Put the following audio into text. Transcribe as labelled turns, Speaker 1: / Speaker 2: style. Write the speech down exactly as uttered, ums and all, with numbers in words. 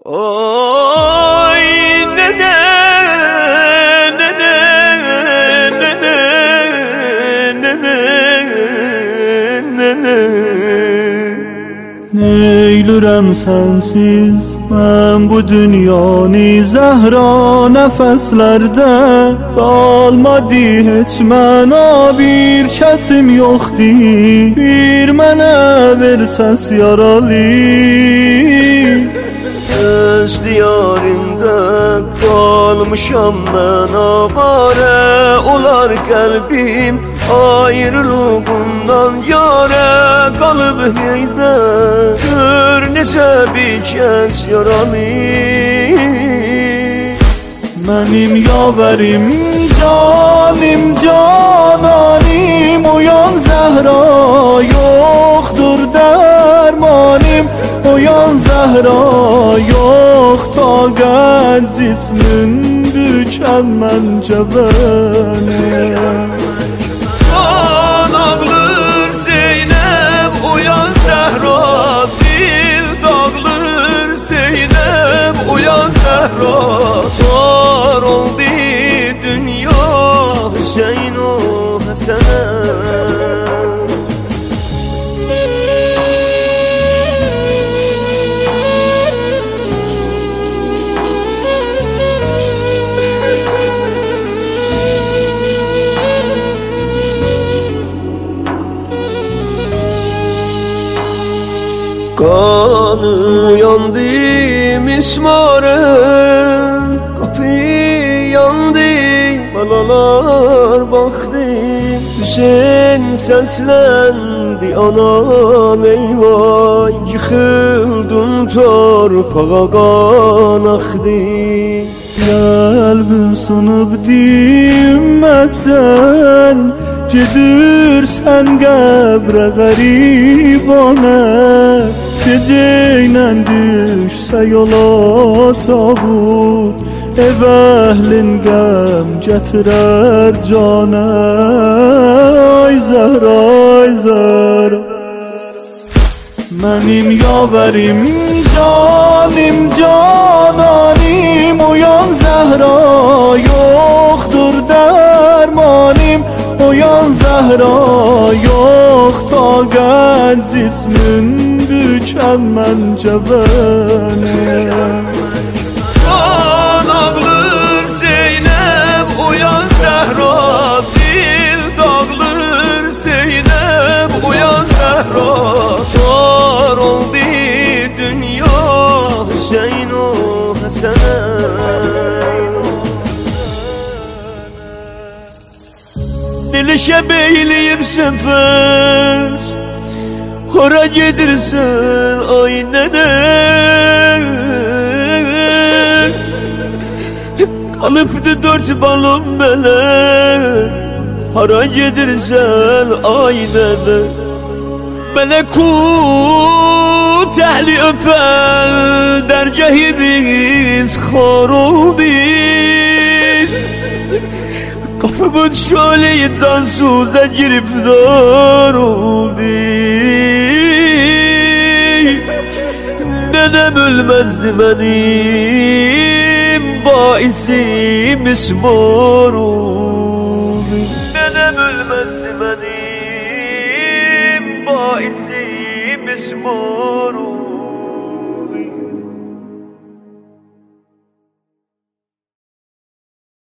Speaker 1: Oy nene nene nene nene nene
Speaker 2: Neylürəm sensiz mən bu dünyanı Zəhra nəfəslərdə qalmadı heç mənə bir kəsim yoxdur bir mənə ver səs yaralı
Speaker 1: Öz diyarında kalmışam ben avare olar kalbim ayrılığından yare kalıp heyde gör nece bir kez yaralı
Speaker 2: Mənim yaverim canim cananim uyan Zəhra yoxdur dərmanim Uyan Zəhra yox taqət cismin bükən mən cəvənim
Speaker 1: Kan ağlır Zeynep uyan Zəhra dil dağılır Zeynep uyan Zəhra zor oldu dünya Hüseyin o Həsənə Kanı yandı mismare Kapı yandı balalar baktı Hüseyin seslendi anam eyvay Yıkıldım torpağa kan aktı
Speaker 2: Qəlbim sınıbdı ümmətdən Gedirsən qəbrə qəribana Gecəylə düşsə yola tabut Ev əhlin qəm gətirər cana Ay Zəhra, ay Zəhra Mənim yaverim canim cananim Uyan Zəhra yoxdur dərmanim Uyan Zəhra yox taqət cismin bükən mən cəvənim
Speaker 1: Kan ağlır Zeynep uyan Zəhra dil dağılır Zeynep uyan Zəhra zor oldu dünya Hüseyin o Həsənə Dilişe beyleyip sefer Hora gedirsen ay nene Kalıptı dört balon bele Hora gedirsen ay nene Melekut ehli öper Dergâhi biz khar oldu Kapımın şöleyi cansuz'a girip zor oldu Nenem ölmezdi benim Baisi mismar oldu Nenem ölmezdi benim Baisi mismar oldu